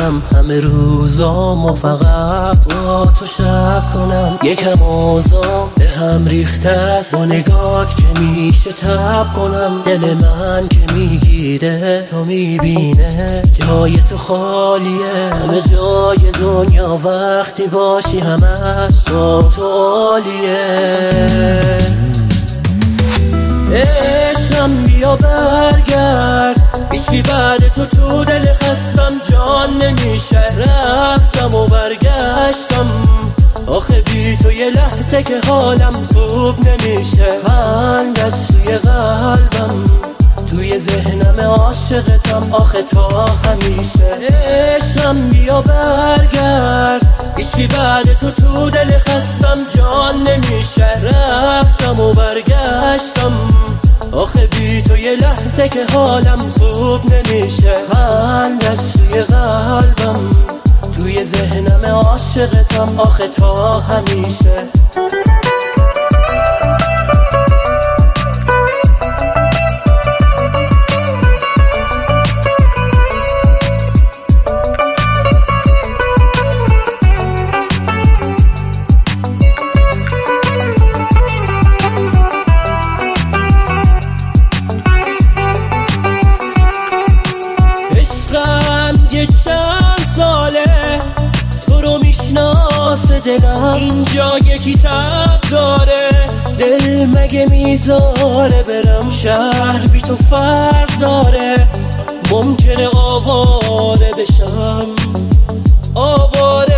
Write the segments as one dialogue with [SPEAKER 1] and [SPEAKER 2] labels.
[SPEAKER 1] کنم همه روزامو فقط با تو شب کنم. یکم اوضاع به هم ریخته است، با نگات که میشه تب کنم. دل من که میگیره تو میبینه جای تو خالیه. همه جای دنیا وقتی باشی همش با تو عالیه. عشقم بیا برگرد، هیچکی بعد تو دل خستم جان نمیشه. رفتم و برگشتم، آخه بی تو یه لحظه که حالم خوب نمیشه. خندت توی قلبم، توی ذهنم عاشقتم آخه تا همیشه. عشقم بیا برگرد، هیچکی بعد تو دل خستم جان نمیشه. رفتم و برگشتم، آخه بی تو یه لحظه که حالم خوب نمیشه. خندت توی قلبم، توی ذهنم عاشقتم آخه تا همیشه. یه چند ساله تو رو میشناسه دلم، اینجا یکی تب داره دل مگه میذاره برم. شهر بی تو فرق داره، ممکنه آواره بشم، آواره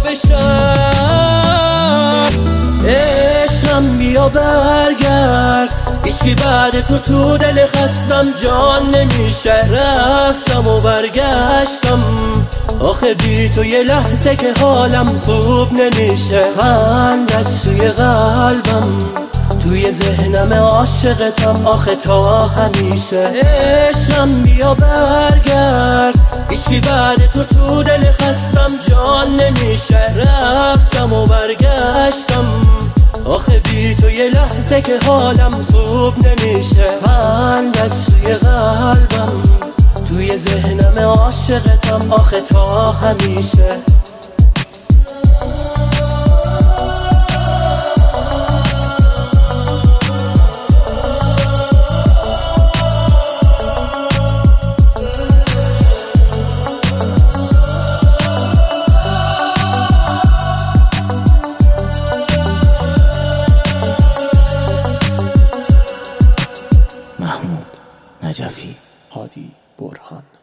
[SPEAKER 1] بشم. عشقم بیا برگرد، هیچکی بعد تو دل خستم جان نمیشه. رفتم و برگشتم، آخه بی تو یه لحظه که حالم خوب نمیشه. خندت توی قلبم، توی ذهنم عاشقتم آخه تا همیشه. عشقم بیا برگرد، هیچکی بعد تو دل خستم جان نمیشه. رفتم و برگشتم، آخه بی تو یه لحظه که حالم خوب نمیشه. خندت توی قلبم، توی ذهنم عاشقتم آخه تا همیشه. محمود نجفی، هادی برهان.